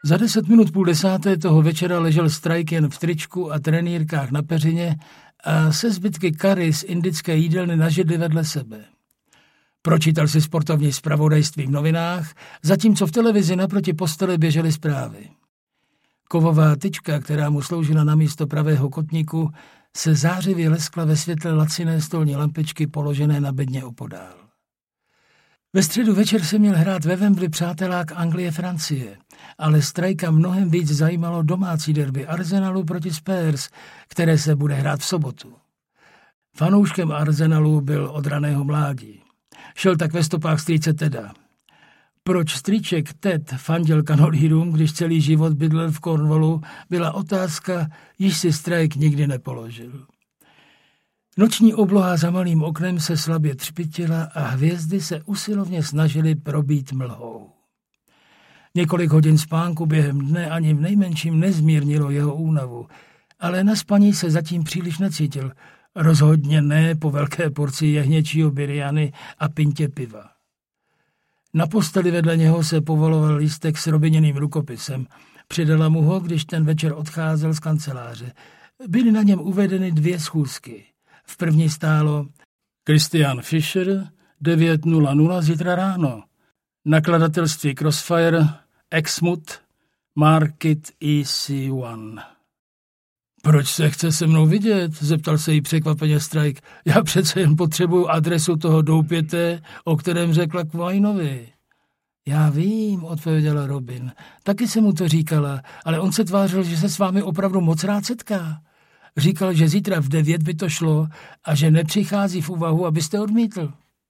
Za 10 minut 9:30 toho večera ležel Strike jen v tričku a trenýrkách na peřině a se zbytky kary z indické jídelny na židli vedle sebe. Pročítal si sportovní zpravodajství v novinách, zatímco v televizi naproti postele běžely zprávy. Kovová tyčka, která mu sloužila na místo pravého kotníku, se zářivě leskla ve světle laciné stolní lampičky položené na bedně opodál. Ve středu večer se měl hrát ve Wembley přátelák Anglie-Francie, ale Strajka mnohem víc zajímalo domácí derby Arsenalu proti Spurs, které se bude hrát v sobotu. Fanouškem Arsenalu byl od raného mládí. Šel tak ve stopách strýce Teda. Proč strýček Ted fandil kanolírům, když celý život bydlel v Cornwallu, byla otázka, již si Strike nikdy nepoložil. Noční obloha za malým oknem se slabě třpitila a hvězdy se usilovně snažily probít mlhou. Několik hodin spánku během dne ani v nejmenším nezmírnilo jeho únavu, ale na spaní se zatím příliš necítil, rozhodně ne po velké porci jehněčího biriany a pintě piva. Na posteli vedle něho se povaloval lístek s robiněným rukopisem. Přidala mu ho, když ten večer odcházel z kanceláře. Byly na něm uvedeny 2 schůzky. V první stálo Christian Fischer, 9:00 zítra ráno. Nakladatelství Crossfire, Exmouth, Market EC1. Proč se chce se mnou vidět? Zeptal se jí překvapeně Strike. Já přece jen potřebuju adresu toho doupěte, o kterém řekla Quinovi. Já vím, odpověděla Robin. Taky jsem mu to říkala, ale on se tvářil, že se s vámi opravdu moc rád setká. Říkal, že zítra v 9 by to šlo a že nepřichází v úvahu, abyste odmítl.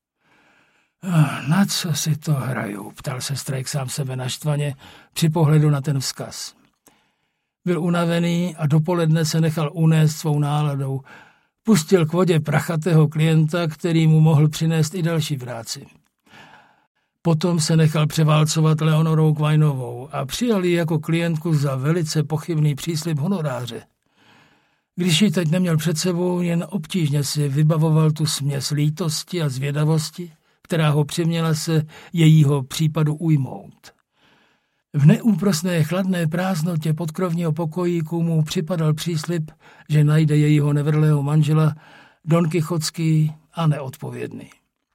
Na co si to hraju? Ptal se Strike sám sebe naštvaně při pohledu na ten vzkaz. Byl unavený a dopoledne se nechal unést svou náladou. Pustil k vodě prachatého klienta, který mu mohl přinést i další práci. Potom se nechal převálcovat Leonorou Quinovou a přijal ji jako klientku za velice pochybný příslib honoráře. Když ji teď neměl před sebou, jen obtížně si vybavoval tu směs lítosti a zvědavosti, která ho přiměla se jejího případu ujmout. V neúprosné chladné prázdnotě podkrovního pokojíku mu připadal příslib, že najde jejího nevrlého manžela Don Kichotský a neodpovědný.